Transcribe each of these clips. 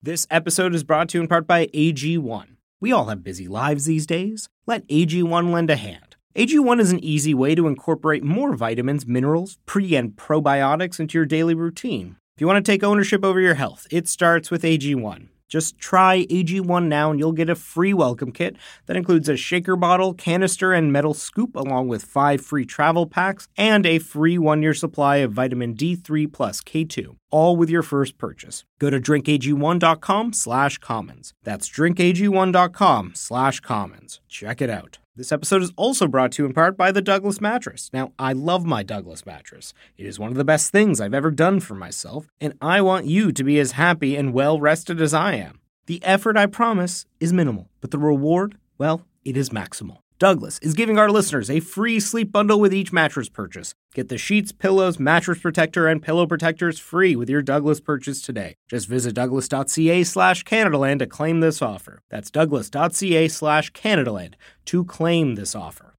This episode is brought to you in part by AG1. We all have busy lives these days. Let AG1 lend a hand. AG1 is an easy way to incorporate more vitamins, minerals, pre- and probiotics into your daily routine. If you want to take ownership over your health, it starts with AG1. Just try AG1 now and you'll get a free welcome kit that includes a shaker bottle, canister, and metal scoop, along with 5 free travel packs and a free 1-year supply of vitamin D3 plus K2, all with your first purchase. Go to drinkag1.com/commons. That's drinkag1.com/commons. Check it out. This episode is also brought to you in part by the Douglas Mattress. Now, I love my Douglas Mattress. It is one of the best things I've ever done for myself, and I want you to be as happy and well-rested as I am. The effort, I promise, is minimal, but the reward, well, it is maximal. Douglas is giving our listeners a free sleep bundle with each mattress purchase. Get the sheets, pillows, mattress protector, and pillow protectors free with your Douglas purchase today. Just visit douglas.ca/Canadaland to claim this offer. That's douglas.ca/Canadaland to claim this offer.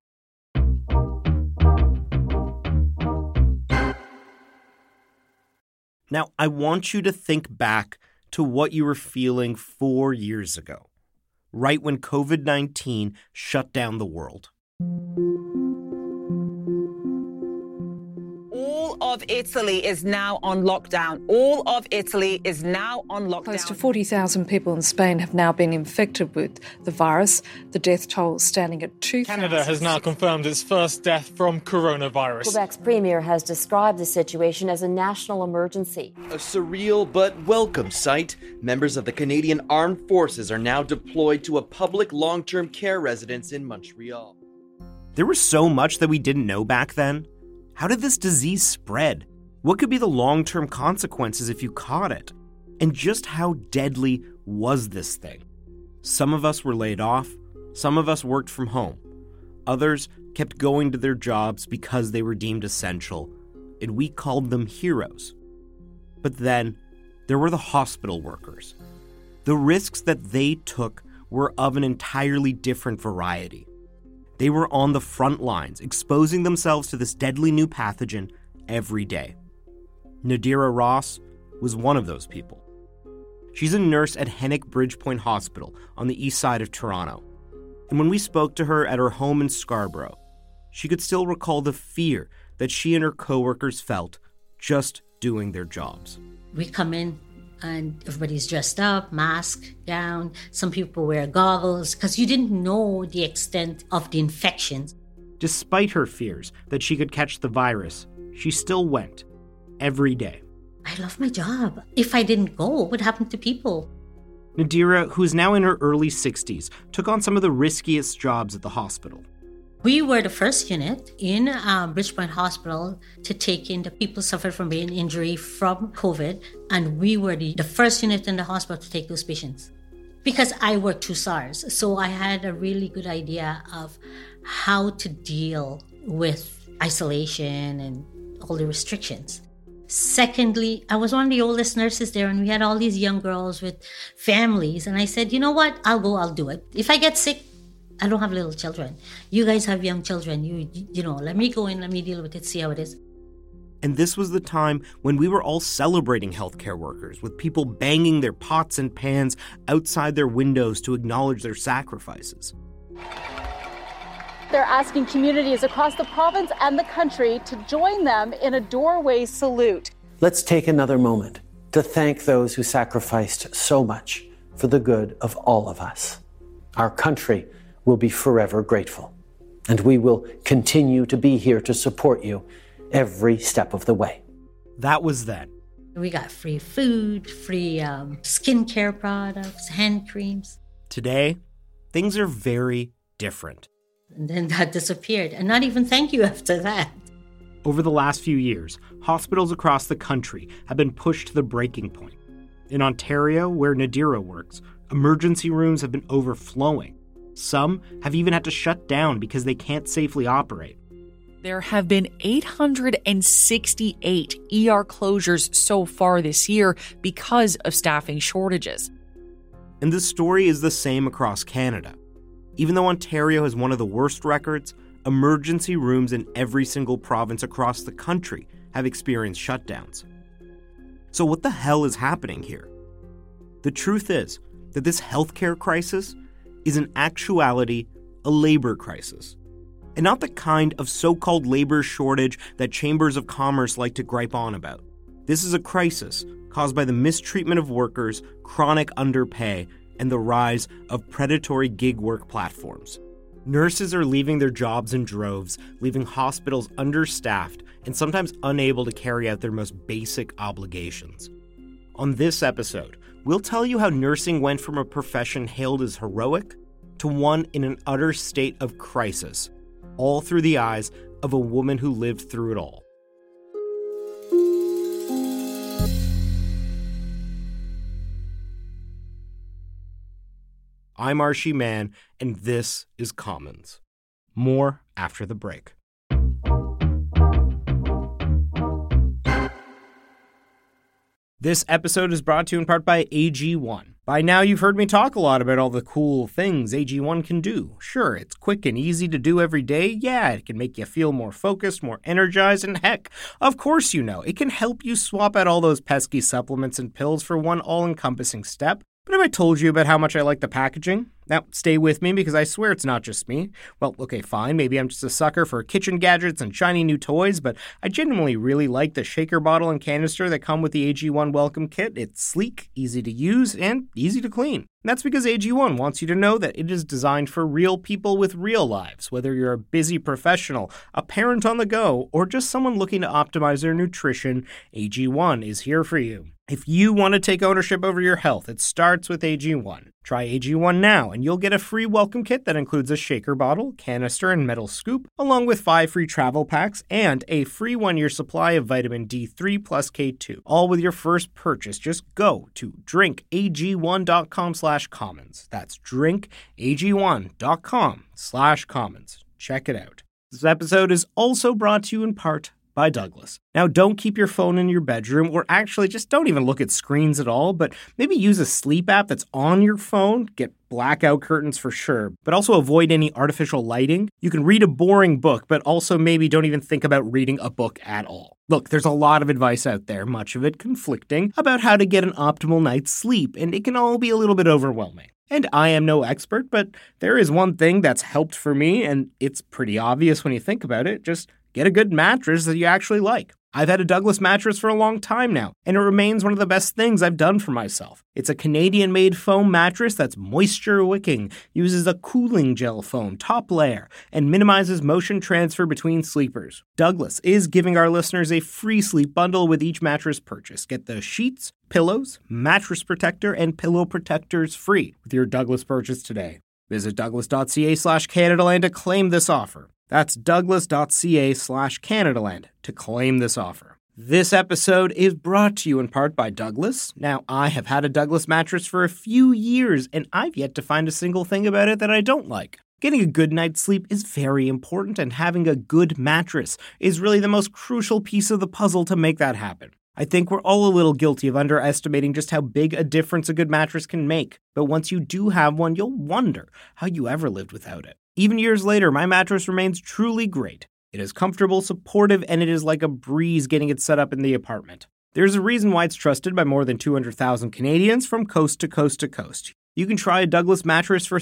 Now, I want you to think back to what you were feeling 4 years ago, right when COVID-19 shut down the world. All of Italy is now on lockdown. All of Italy is now on lockdown. Close to 40,000 people in Spain have now been infected with the virus. The death toll standing at 2,000. Canada has now confirmed its first death from coronavirus. Quebec's premier has described the situation as a national emergency. A surreal but welcome sight. Members of the Canadian Armed Forces are now deployed to a public long-term care residence in Montreal. There was so much that we didn't know back then. How did this disease spread? What could be the long-term consequences if you caught it? And just how deadly was this thing? Some of us were laid off. Some of us worked from home. Others kept going to their jobs because they were deemed essential, and we called them heroes. But then, there were the hospital workers. The risks that they took were of an entirely different variety. They were on the front lines, exposing themselves to this deadly new pathogen every day. Nadira Ross was one of those people. She's a nurse at Hennick Bridgepoint Hospital on the east side of Toronto. And when we spoke to her at her home in Scarborough, she could still recall the fear that she and her coworkers felt just doing their jobs. We come in and everybody's dressed up, mask, gown. Some people wear goggles because you didn't know the extent of the infections. Despite her fears that she could catch the virus, she still went every day. I love my job. If I didn't go, what would happen to people? Nadira, who is now in her early 60s, took on some of the riskiest jobs at the hospital. We were the first unit in Bridgepoint Hospital to take in the people suffered from brain injury from COVID, and we were the first unit in the hospital to take those patients. Because I worked through SARS, so I had a really good idea of how to deal with isolation and all the restrictions. Secondly, I was one of the oldest nurses there, and we had all these young girls with families, and I said, you know what, I'll do it. If I get sick, I don't have little children. You guys have young children. You know, let me go in, let me deal with it, see how it is. And this was the time when we were all celebrating healthcare workers, with people banging their pots and pans outside their windows to acknowledge their sacrifices. They're asking communities across the province and the country to join them in a doorway salute. Let's take another moment to thank those who sacrificed so much for the good of all of us. Our country will be forever grateful, and we will continue to be here to support you every step of the way. That was then. We got free food, free skincare products, hand creams. Today, things are very different. And then that disappeared, and not even thank you after that. Over the last few years, hospitals across the country have been pushed to the breaking point. In Ontario, where Nadira works, emergency rooms have been overflowing. Some have even had to shut down because they can't safely operate. There have been 868 ER closures so far this year because of staffing shortages. And the story is the same across Canada. Even though Ontario has one of the worst records, emergency rooms in every single province across the country have experienced shutdowns. So what the hell is happening here? The truth is that this healthcare crisis is in actuality a labor crisis. And not the kind of so-called labor shortage that chambers of commerce like to gripe on about. This is a crisis caused by the mistreatment of workers, chronic underpay, and the rise of predatory gig work platforms. Nurses are leaving their jobs in droves, leaving hospitals understaffed and sometimes unable to carry out their most basic obligations. On this episode, we'll tell you how nursing went from a profession hailed as heroic to one in an utter state of crisis, all through the eyes of a woman who lived through it all. I'm Archie Mann, and this is Commons. More after the break. This episode is brought to you in part by AG1. By now, you've heard me talk a lot about all the cool things AG1 can do. Sure, it's quick and easy to do every day. Yeah, it can make you feel more focused, more energized, and heck, of course you know, it can help you swap out all those pesky supplements and pills for one all-encompassing step. But have I told you about how much I like the packaging? Now, stay with me because I swear it's not just me. Well, okay, fine, maybe I'm just a sucker for kitchen gadgets and shiny new toys, but I genuinely really like the shaker bottle and canister that come with the AG1 Welcome Kit. It's sleek, easy to use, and easy to clean. And that's because AG1 wants you to know that it is designed for real people with real lives. Whether you're a busy professional, a parent on the go, or just someone looking to optimize their nutrition, AG1 is here for you. If you want to take ownership over your health, it starts with AG1. Try AG1 now, and you'll get a free welcome kit that includes a shaker bottle, canister, and metal scoop, along with 5 free travel packs and a free 1-year supply of vitamin D3 plus K2, all with your first purchase. Just go to drinkag1.com/commons. That's drinkag1.com/commons. Check it out. This episode is also brought to you in part by Douglas. Now, don't keep your phone in your bedroom, or actually just don't even look at screens at all, but maybe use a sleep app that's on your phone. Get blackout curtains for sure, but also avoid any artificial lighting. You can read a boring book, but also maybe don't even think about reading a book at all. Look, there's a lot of advice out there, much of it conflicting, about how to get an optimal night's sleep, and it can all be a little bit overwhelming. And I am no expert, but there is one thing that's helped for me, and it's pretty obvious when you think about it. Just get a good mattress that you actually like. I've had a Douglas mattress for a long time now, and it remains one of the best things I've done for myself. It's a Canadian-made foam mattress that's moisture-wicking, uses a cooling gel foam top layer, and minimizes motion transfer between sleepers. Douglas is giving our listeners a free sleep bundle with each mattress purchase. Get the sheets, pillows, mattress protector, and pillow protectors free with your Douglas purchase today. Visit douglas.ca/Canadaland to claim this offer. That's douglas.ca/Canadaland to claim this offer. This episode is brought to you in part by Douglas. Now, I have had a Douglas mattress for a few years, and I've yet to find a single thing about it that I don't like. Getting a good night's sleep is very important, and having a good mattress is really the most crucial piece of the puzzle to make that happen. I think we're all a little guilty of underestimating just how big a difference a good mattress can make. But once you do have one, you'll wonder how you ever lived without it. Even years later, my mattress remains truly great. It is comfortable, supportive, and it is like a breeze getting it set up in the apartment. There's a reason why it's trusted by more than 200,000 Canadians from coast to coast to coast. You can try a Douglas mattress for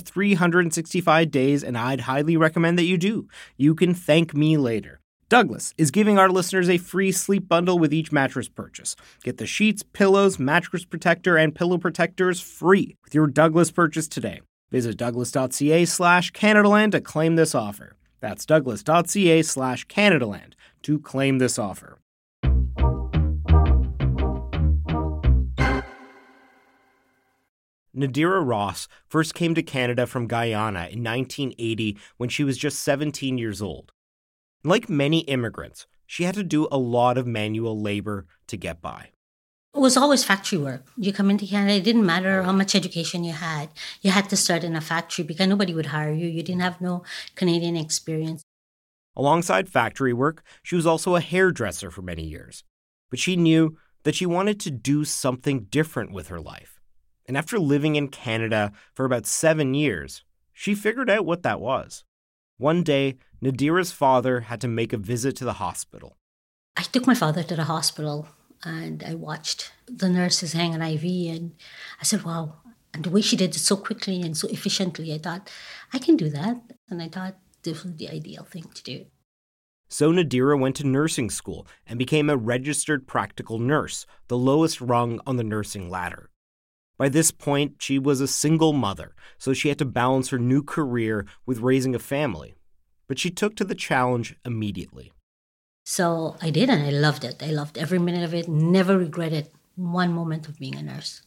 365 days, and I'd highly recommend that you do. You can thank me later. Douglas is giving our listeners a free sleep bundle with each mattress purchase. Get the sheets, pillows, mattress protector, and pillow protectors free with your Douglas purchase today. Visit douglas.ca/Canadaland to claim this offer. That's douglas.ca/Canadaland to claim this offer. Nadira Ross first came to Canada from Guyana in 1980 when she was just 17 years old. Like many immigrants, she had to do a lot of manual labor to get by. It was always factory work. You come into Canada, it didn't matter how much education you had. You had to start in a factory because nobody would hire you. You didn't have no Canadian experience. Alongside factory work, she was also a hairdresser for many years. But she knew that she wanted to do something different with her life. And after living in Canada for about 7 years, she figured out what that was. One day, Nadira's father had to make a visit to the hospital. I took my father to the hospital. and I watched the nurses hang an IV, and I said, wow. And the way she did it so quickly and so efficiently, I thought, I can do that. And I thought this was the ideal thing to do. So Nadira went to nursing school and became a registered practical nurse, the lowest rung on the nursing ladder. By this point, she was a single mother, so she had to balance her new career with raising a family. But she took to the challenge immediately. So I did, and I loved it. I loved every minute of it, never regretted one moment of being a nurse.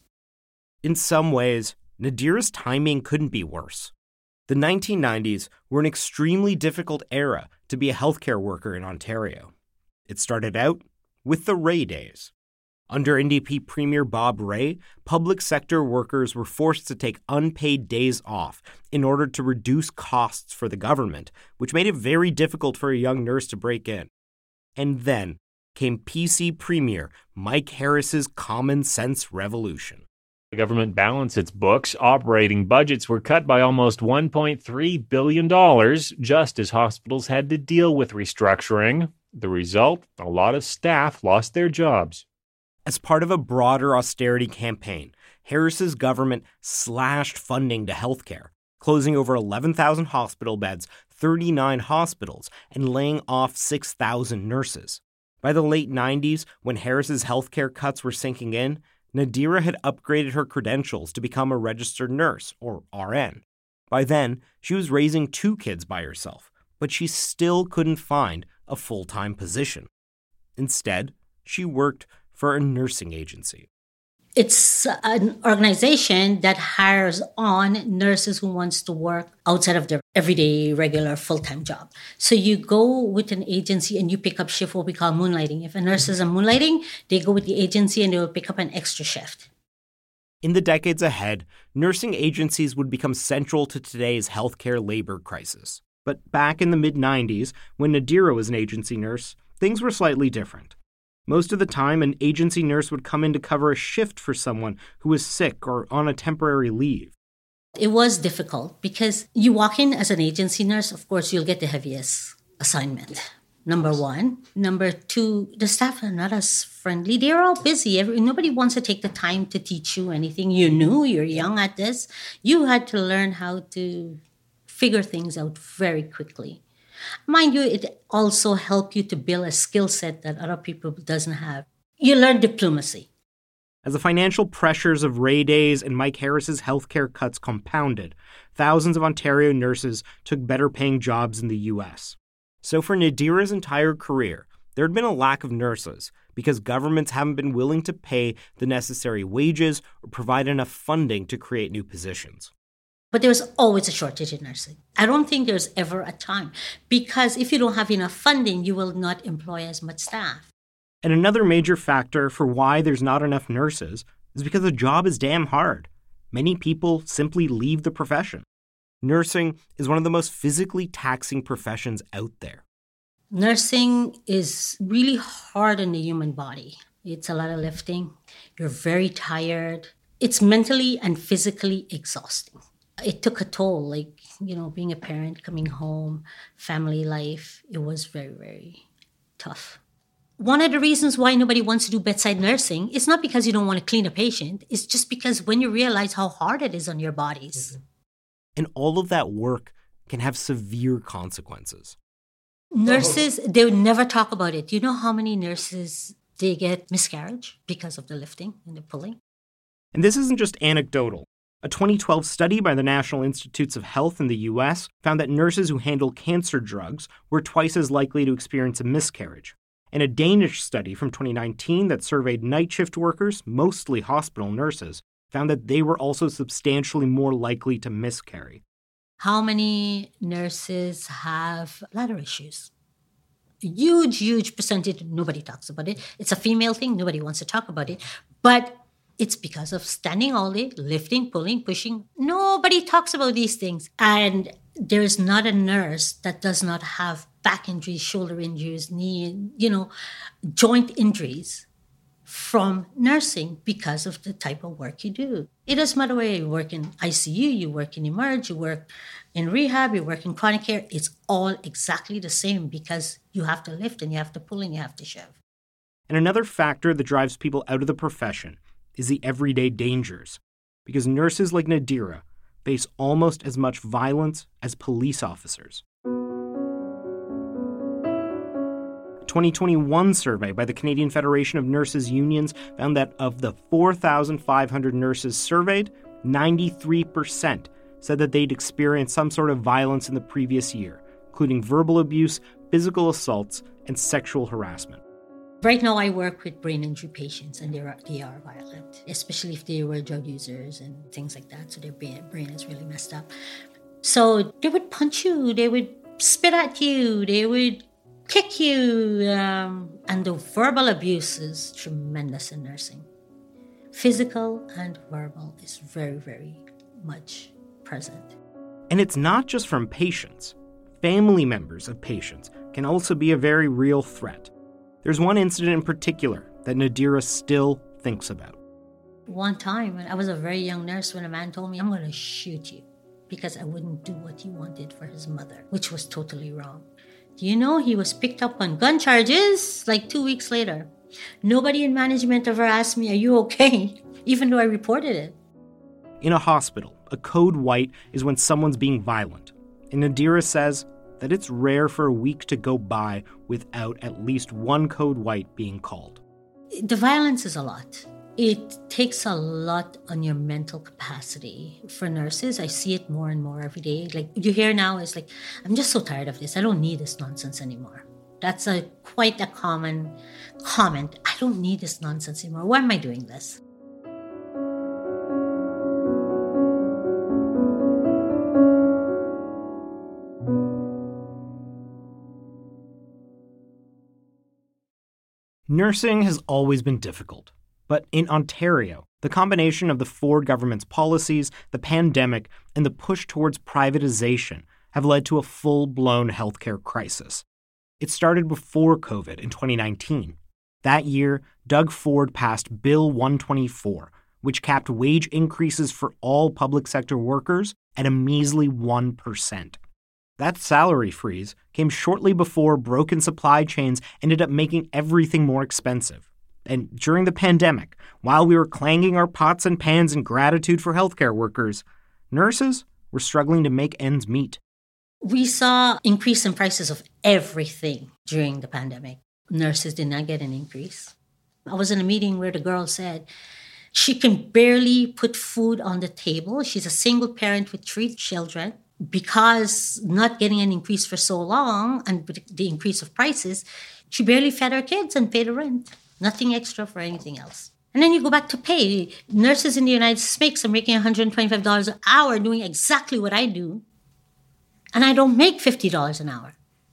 In some ways, Nadira's timing couldn't be worse. The 1990s were an extremely difficult era to be a healthcare worker in Ontario. It started out with the Rae days. Under NDP Premier Bob Rae, public sector workers were forced to take unpaid days off in order to reduce costs for the government, which made it very difficult for a young nurse to break in. And then came PC Premier Mike Harris's common sense revolution. The government balanced its books. Operating budgets were cut by almost $1.3 billion, just as hospitals had to deal with restructuring. The result, a lot of staff lost their jobs. As part of a broader austerity campaign, Harris's government slashed funding to healthcare, closing over 11,000 hospital beds, 39 hospitals, and laying off 6,000 nurses. By the late 90s, when Harris's healthcare cuts were sinking in, Nadira had upgraded her credentials to become a registered nurse, or RN. By then, she was raising 2 kids by herself, but she still couldn't find a full-time position. Instead, she worked for a nursing agency. It's an organization that hires on nurses who wants to work outside of their everyday, regular, full-time job. So you go with an agency and you pick up shift, what we call moonlighting. If a nurse is moonlighting, they go with the agency and they will pick up an extra shift. In the decades ahead, nursing agencies would become central to today's healthcare labor crisis. But back in the mid-90s, when Nadira was an agency nurse, things were slightly different. Most of the time, an agency nurse would come in to cover a shift for someone who was sick or on a temporary leave. It was difficult because you walk in as an agency nurse, of course, you'll get the heaviest assignment. Number one. Number two, the staff are not as friendly. They're all busy. Nobody wants to take the time to teach you anything. You're new, you're young at this. You had to learn how to figure things out very quickly. Mind you, it also helped you to build a skill set that other people doesn't have. You learn diplomacy. As the financial pressures of Rae days and Mike Harris's healthcare cuts compounded, thousands of Ontario nurses took better-paying jobs in the U.S. So for Nadira's entire career, there had been a lack of nurses because governments haven't been willing to pay the necessary wages or provide enough funding to create new positions. But there's always a shortage in nursing. I don't think there's ever a time, because if you don't have enough funding, you will not employ as much staff. And another major factor for why there's not enough nurses is because the job is damn hard. Many people simply leave the profession. Nursing is one of the most physically taxing professions out there. Nursing is really hard on the human body. It's a lot of lifting. You're very tired. It's mentally and physically exhausting. It took a toll, being a parent, coming home, family life. It was very, very tough. One of the reasons why nobody wants to do bedside nursing is not because you don't want to clean a patient. It's just because when you realize how hard it is on your bodies. And all of that work can have severe consequences. Nurses, they would never talk about it. Do you know how many nurses, they get miscarriage because of the lifting and the pulling? And this isn't just anecdotal. A 2012 study by the National Institutes of Health in the U.S. found that nurses who handle cancer drugs were twice as likely to experience a miscarriage. And a Danish study from 2019 that surveyed night shift workers, mostly hospital nurses, found that they were also substantially more likely to miscarry. How many nurses have bladder issues? A huge, huge percentage. Nobody talks about it. It's a female thing. Nobody wants to talk about it. But it's because of standing all day, lifting, pulling, pushing. Nobody talks about these things. And there's not a nurse that does not have back injuries, shoulder injuries, knee, joint injuries from nursing because of the type of work you do. It doesn't matter whether you work in ICU, you work in emerge, you work in rehab, you work in chronic care. It's all exactly the same because you have to lift and you have to pull and you have to shove. And another factor that drives people out of the profession is the everyday dangers, because nurses like Nadira face almost as much violence as police officers. A 2021 survey by the Canadian Federation of Nurses Unions found that of the 4,500 nurses surveyed, 93% said that they'd experienced some sort of violence in the previous year, including verbal abuse, physical assaults, and sexual harassment. Right now, I work with brain injury patients, and they are violent, especially if they were drug users and things like that. So their brain is really messed up. So they would punch you, they would spit at you, they would kick you, and the verbal abuse is tremendous in nursing. Physical and verbal is very, very much present. And it's not just from patients. Family members of patients can also be a very real threat. There's one incident in particular that Nadira still thinks about. One time, when I was a very young nurse, when a man told me, "I'm going to shoot you," because I wouldn't do what he wanted for his mother, which was totally wrong. Do you know he was picked up on gun charges like 2 weeks later? Nobody in management ever asked me, "Are you okay?" even though I reported it. In a hospital, a code white is when someone's being violent. And Nadira says that it's rare for a week to go by without at least one code white being called. The violence is a lot. It takes a lot on your mental capacity. For nurses, I see it more and more every day. Like you hear now is like, "I'm just so tired of this. I don't need this nonsense anymore." That's quite a common comment. "I don't need this nonsense anymore. Why am I doing this?" Nursing has always been difficult, but in Ontario, the combination of the Ford government's policies, the pandemic, and the push towards privatization have led to a full-blown healthcare crisis. It started before COVID in 2019. That year, Doug Ford passed Bill 124, which capped wage increases for all public sector workers at a measly 1%. That salary freeze came shortly before broken supply chains ended up making everything more expensive. And during the pandemic, while we were clanging our pots and pans in gratitude for healthcare workers, nurses were struggling to make ends meet. We saw increase in prices of everything during the pandemic. Nurses did not get an increase. I was in a meeting where the girl said she can barely put food on the table. She's a single parent with 3 children. Because not getting an increase for so long and the increase of prices, she barely fed her kids and paid the rent. Nothing extra for anything else. And then you go back to pay. Nurses in the United States are making $125 an hour doing exactly what I do. And I don't make $50 an hour.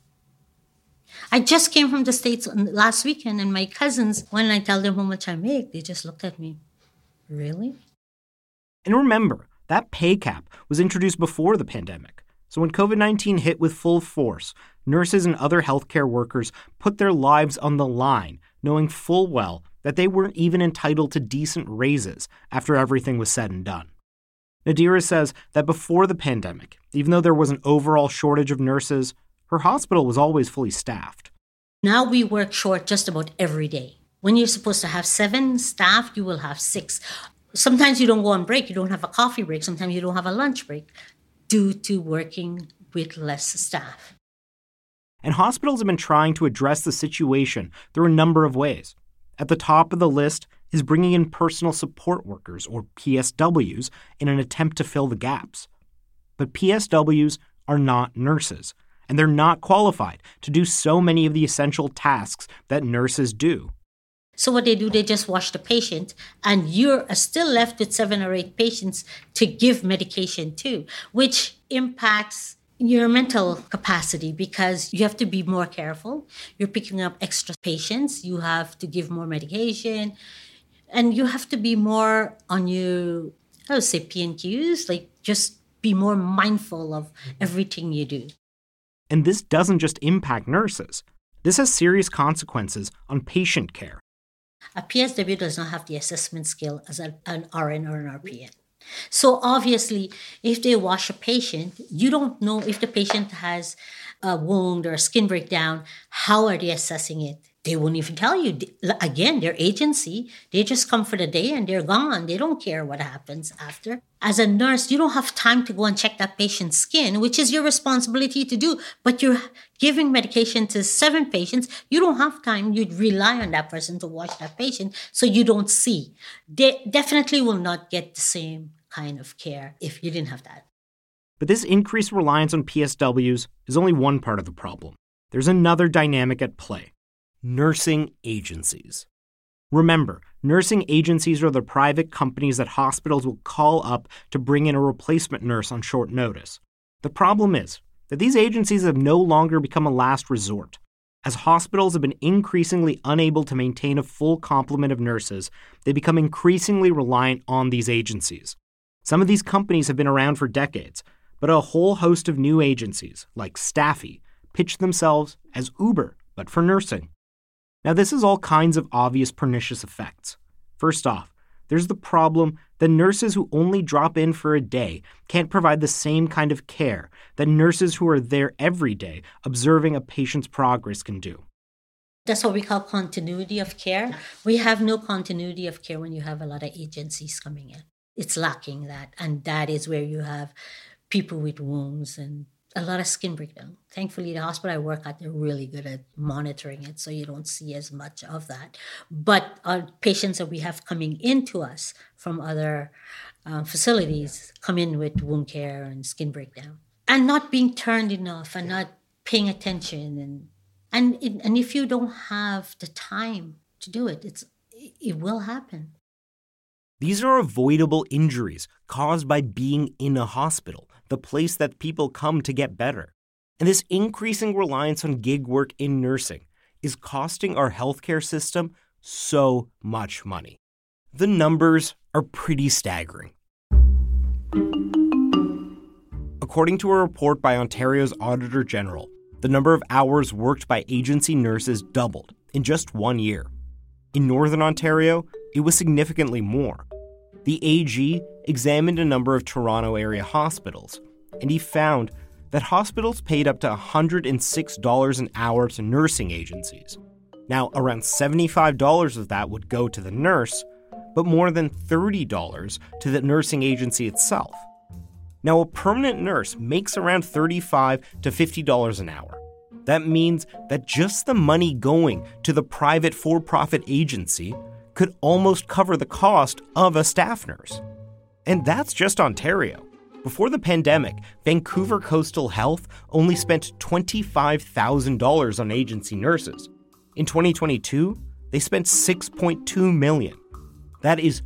I just came from the States last weekend, and my cousins, when I tell them how much I make, they just looked at me. Really? And remember, that pay cap was introduced before the pandemic. So when COVID-19 hit with full force, nurses and other healthcare workers put their lives on the line, knowing full well that they weren't even entitled to decent raises after everything was said and done. Nadira says that before the pandemic, even though there was an overall shortage of nurses, her hospital was always fully staffed. Now we work short just about every day. When you're supposed to have 7 staff, you will have 6. Sometimes you don't go on break. You don't have a coffee break. Sometimes you don't have a lunch break due to working with less staff. And hospitals have been trying to address the situation through a number of ways. At the top of the list is bringing in personal support workers, or PSWs, in an attempt to fill the gaps. But PSWs are not nurses, and they're not qualified to do so many of the essential tasks that nurses do. So what they do, they just watch the patient, and you're still left with 7 or 8 patients to give medication to, which impacts your mental capacity because you have to be more careful. You're picking up extra patients. You have to give more medication, and you have to be more on your, I would say, P&Qs, like just be more mindful of everything you do. And this doesn't just impact nurses. This has serious consequences on patient care. A PSW does not have the assessment skill as an RN or an RPN. So obviously, if they wash a patient, you don't know if the patient has a wound or a skin breakdown. How are they assessing it They won't even tell you. Again, their agency, they just come for the day and they're gone. They don't care what happens after. As a nurse, you don't have time to go and check that patient's skin, which is your responsibility to do. But you're giving medication to 7 patients. You don't have time. You'd rely on that person to watch that patient so you don't see. They definitely will not get the same kind of care if you didn't have that. But this increased reliance on PSWs is only one part of the problem. There's another dynamic at play. Nursing agencies. Remember, nursing agencies are the private companies that hospitals will call up to bring in a replacement nurse on short notice. The problem is that these agencies have no longer become a last resort. As hospitals have been increasingly unable to maintain a full complement of nurses, they become increasingly reliant on these agencies. Some of these companies have been around for decades, but a whole host of new agencies, like Staffy, pitch themselves as Uber, but for nursing. Now, this has all kinds of obvious pernicious effects. First off, there's the problem that nurses who only drop in for a day can't provide the same kind of care that nurses who are there every day observing a patient's progress can do. That's what we call continuity of care. We have no continuity of care when you have a lot of agencies coming in. It's lacking that, and that is where you have people with wounds and a lot of skin breakdown. Thankfully, the hospital I work at, they're really good at monitoring it, so you don't see as much of that. But our patients that we have coming into us from other facilities come in with wound care and skin breakdown. And not being turned enough and not paying attention. And if you don't have the time to do it, it will happen. These are avoidable injuries caused by being in a hospital, the place that people come to get better. And this increasing reliance on gig work in nursing is costing our healthcare system so much money. The numbers are pretty staggering. According to a report by Ontario's Auditor General, the number of hours worked by agency nurses doubled in just 1 year. In Northern Ontario, it was significantly more. The AG examined a number of Toronto area hospitals, and he found that hospitals paid up to $106 an hour to nursing agencies. Now, around $75 of that would go to the nurse, but more than $30 to the nursing agency itself. Now, a permanent nurse makes around $35 to $50 an hour. That means that just the money going to the private for-profit agency could almost cover the cost of a staff nurse. And that's just Ontario. Before the pandemic, Vancouver Coastal Health only spent $25,000 on agency nurses. In 2022, they spent $6.2 million. That is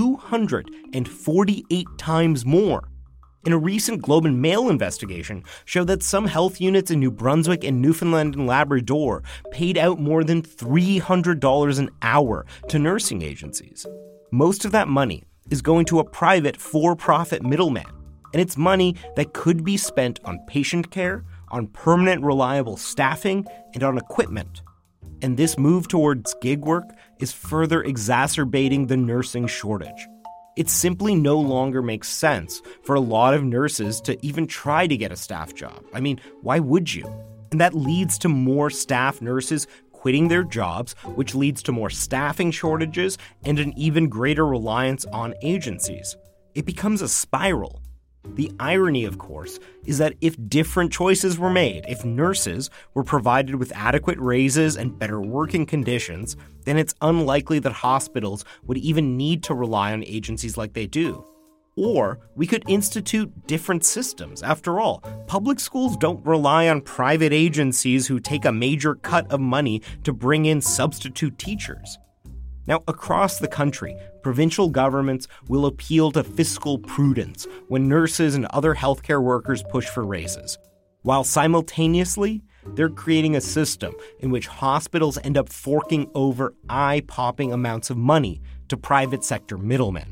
248 times more. And a recent Globe and Mail investigation showed that some health units in New Brunswick and Newfoundland and Labrador paid out more than $300 an hour to nursing agencies. Most of that money is going to a private for-profit middleman, and it's money that could be spent on patient care, on permanent reliable staffing, and on equipment. And this move towards gig work is further exacerbating the nursing shortage. It simply no longer makes sense for a lot of nurses to even try to get a staff job. I mean, why would you? And that leads to more staff nurses quitting their jobs, which leads to more staffing shortages and an even greater reliance on agencies. It becomes a spiral. The irony, of course, is that if different choices were made, if nurses were provided with adequate raises and better working conditions, then it's unlikely that hospitals would even need to rely on agencies like they do. Or we could institute different systems. After all, public schools don't rely on private agencies who take a major cut of money to bring in substitute teachers. Now, across the country, provincial governments will appeal to fiscal prudence when nurses and other healthcare workers push for raises, while simultaneously, they're creating a system in which hospitals end up forking over eye-popping amounts of money to private sector middlemen.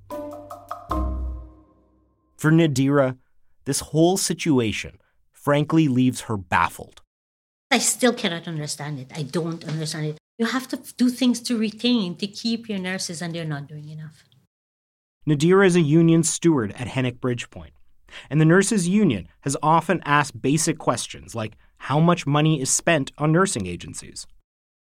For Nadira, this whole situation frankly leaves her baffled. I still cannot understand it. I don't understand it. You have to do things to retain, to keep your nurses, and they're not doing enough. Nadira is a union steward at Hennick Bridgepoint, and the nurses' union has often asked basic questions like how much money is spent on nursing agencies.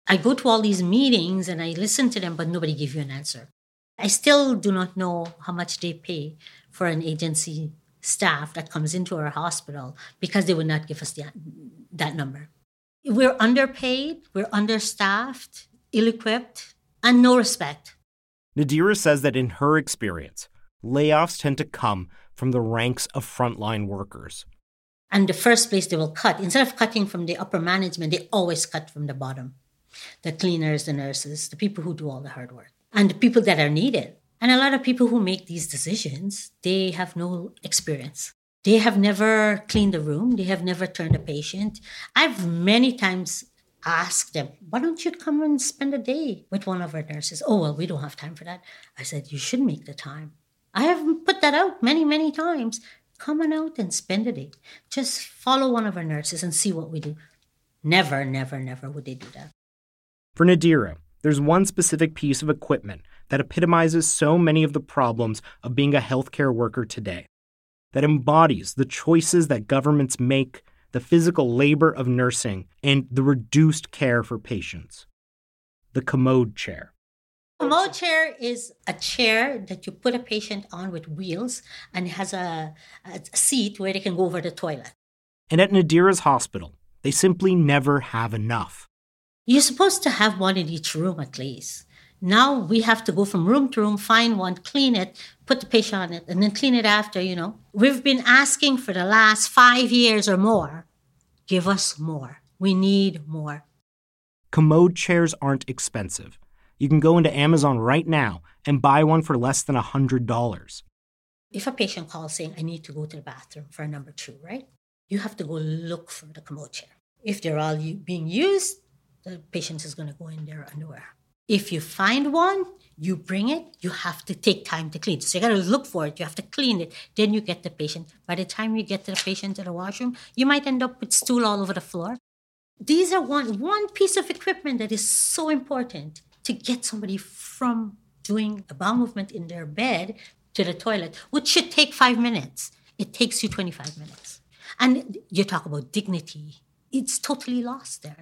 I go to all these meetings and I listen to them, but nobody gives you an answer. I still do not know how much they pay for an agency staff that comes into our hospital because they would not give us that number. We're underpaid, we're understaffed, ill-equipped, and no respect. Nadira says that in her experience, layoffs tend to come from the ranks of frontline workers. And the first place they will cut, instead of cutting from the upper management, they always cut from the bottom. The cleaners, the nurses, the people who do all the hard work, and the people that are needed. And a lot of people who make these decisions, they have no experience. They have never cleaned a room. They have never turned a patient. I've many times asked them, why don't you come and spend a day with one of our nurses? Oh, well, we don't have time for that. I said, you should make the time. I have put that out many, many times. Come on out and spend a day. Just follow one of our nurses and see what we do. Never, never, never would they do that. For Nadira, there's one specific piece of equipment that epitomizes so many of the problems of being a healthcare worker today, that embodies the choices that governments make, the physical labor of nursing, and the reduced care for patients. The commode chair. Commode chair is a chair that you put a patient on with wheels and it has a seat where they can go over the toilet. And at Nadira's hospital, they simply never have enough. You're supposed to have one in each room at least. Now we have to go from room to room, find one, clean it, put the patient on it, and then clean it after, We've been asking for the last 5 years or more. Give us more. We need more. Commode chairs aren't expensive. You can go into Amazon right now and buy one for less than $100. If a patient calls saying, I need to go to the bathroom for number 2, right? You have to go look for the commode chair. If they're all being used, the patient is going to go in their underwear. If you find one, you bring it, you have to take time to clean. So you got to look for it, you have to clean it, then you get the patient. By the time you get to the patient to the washroom, you might end up with stool all over the floor. These are one piece of equipment that is so important to get somebody from doing a bowel movement in their bed to the toilet, which should take 5 minutes. It takes you 25 minutes. And you talk about dignity. It's totally lost there,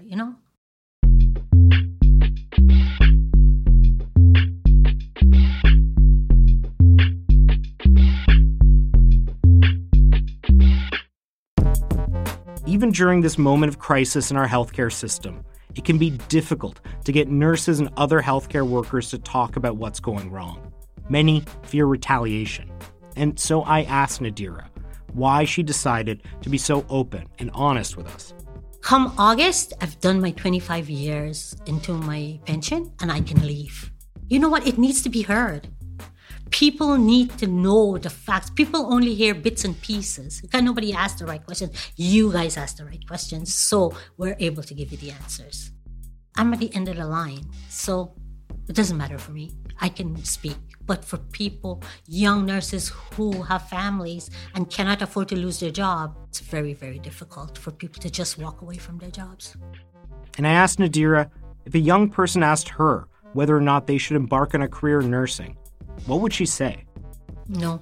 Even during this moment of crisis in our healthcare system, it can be difficult to get nurses and other healthcare workers to talk about what's going wrong. Many fear retaliation. And so I asked Nadira why she decided to be so open and honest with us. Come August, I've done my 25 years into my pension and I can leave. You know what? It needs to be heard. People need to know the facts. People only hear bits and pieces. Because nobody asked the right questions. You guys asked the right questions, so we're able to give you the answers. I'm at the end of the line, so it doesn't matter for me. I can speak. But for people, young nurses who have families and cannot afford to lose their job, it's very, very difficult for people to just walk away from their jobs. And I asked Nadira if a young person asked her whether or not they should embark on a career in nursing, what would she say? No.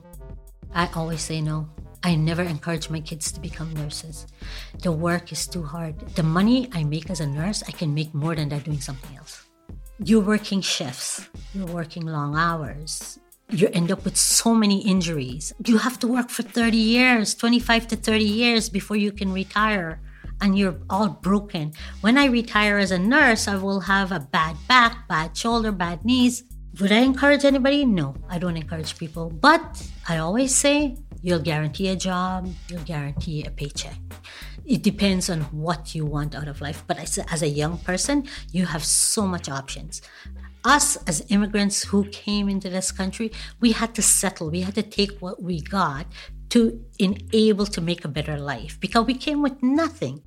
I always say no. I never encourage my kids to become nurses. The work is too hard. The money I make as a nurse, I can make more than that doing something else. You're working shifts. You're working long hours. You end up with so many injuries. You have to work for 30 years, 25 to 30 years before you can retire. And you're all broken. When I retire as a nurse, I will have a bad back, bad shoulder, bad knees. Would I encourage anybody? No, I don't encourage people. But I always say, you'll guarantee a job, you'll guarantee a paycheck. It depends on what you want out of life. But as a young person, you have so much options. Us as immigrants who came into this country, we had to settle. We had to take what we got to enable to make a better life because we came with nothing.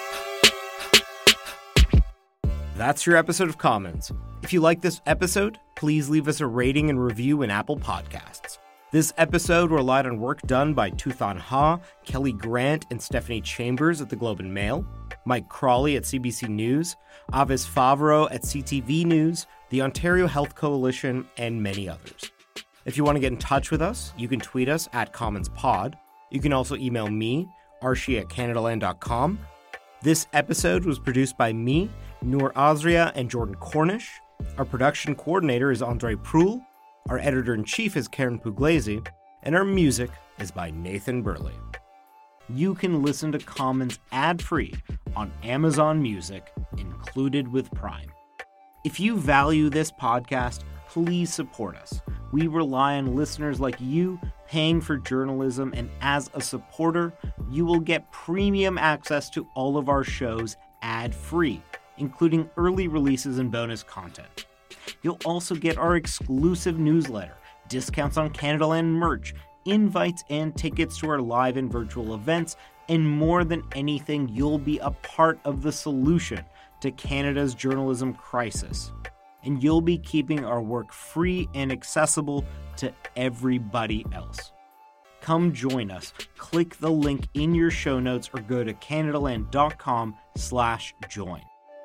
That's your episode of Commons. If you like this episode, please leave us a rating and review in Apple Podcasts. This episode relied on work done by Tuthan Ha, Kelly Grant, and Stephanie Chambers at the Globe and Mail, Mike Crawley at CBC News, Avis Favreau at CTV News, the Ontario Health Coalition, and many others. If you want to get in touch with us, you can tweet us at CommonsPod. You can also email me, archie@canadaland.com. This episode was produced by me, Noor Azria, and Jordan Cornish. Our production coordinator is Andre Proul. Our editor-in-chief is Karen Pugliese, and our music is by Nathan Burley. You can listen to Commons ad-free on Amazon Music, included with Prime. If you value this podcast, please support us. We rely on listeners like you paying for journalism, and as a supporter, you will get premium access to all of our shows ad-free, including early releases and bonus content. You'll also get our exclusive newsletter, discounts on Canadaland merch, invites and tickets to our live and virtual events, and more than anything, you'll be a part of the solution to Canada's journalism crisis. And you'll be keeping our work free and accessible to everybody else. Come join us. Click the link in your show notes or go to canadaland.com/join.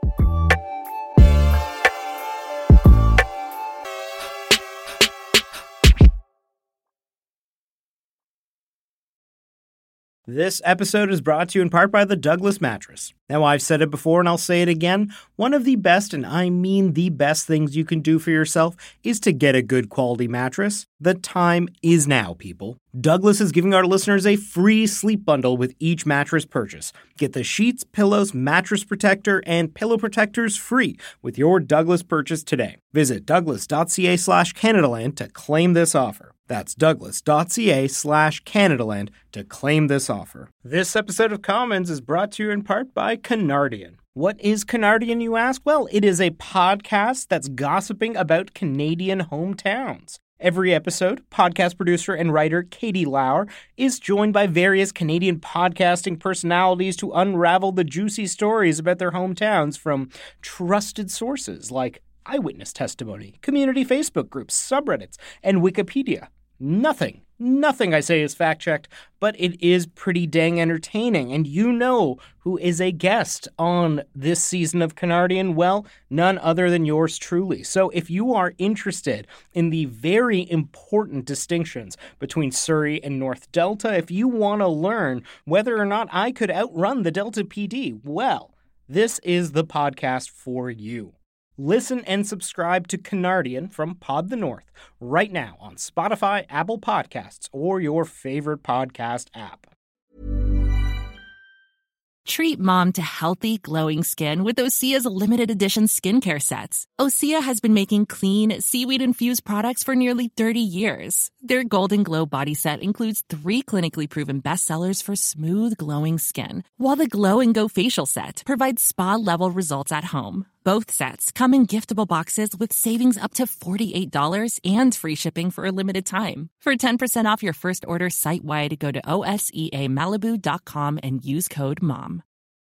This episode is brought to you in part by the Douglas Mattress. Now, I've said it before and I'll say it again. One of the best, and I mean the best things you can do for yourself is to get a good quality mattress. The time is now, people. Douglas is giving our listeners a free sleep bundle with each mattress purchase. Get the sheets, pillows, mattress protector, and pillow protectors free with your Douglas purchase today. Visit douglas.ca/Canadaland to claim this offer. That's douglas.ca/Canadaland to claim this offer. This episode of Commons is brought to you in part by Canardian. What is Canardian, you ask? Well, it is a podcast that's gossiping about Canadian hometowns. Every episode, podcast producer and writer Katie Lauer is joined by various Canadian podcasting personalities to unravel the juicy stories about their hometowns from trusted sources like eyewitness testimony, community Facebook groups, subreddits, and Wikipedia. Nothing I say is fact-checked, but it is pretty dang entertaining. And you know who is a guest on this season of Canardian? Well, none other than yours truly. So if you are interested in the very important distinctions between Surrey and North Delta, if you want to learn whether or not I could outrun the Delta PD, well, this is the podcast for you. Listen and subscribe to Canardian from Pod the North right now on Spotify, Apple Podcasts, or your favorite podcast app. Treat mom to healthy, glowing skin with Osea's limited edition skincare sets. Osea has been making clean, seaweed-infused products for nearly 30 years. Their Golden Glow body set includes 3 clinically proven bestsellers for smooth, glowing skin, while the Glow and Go facial set provides spa-level results at home. Both sets come in giftable boxes with savings up to $48 and free shipping for a limited time. For 10% off your first order site-wide, go to OSEAMalibu.com and use code MOM.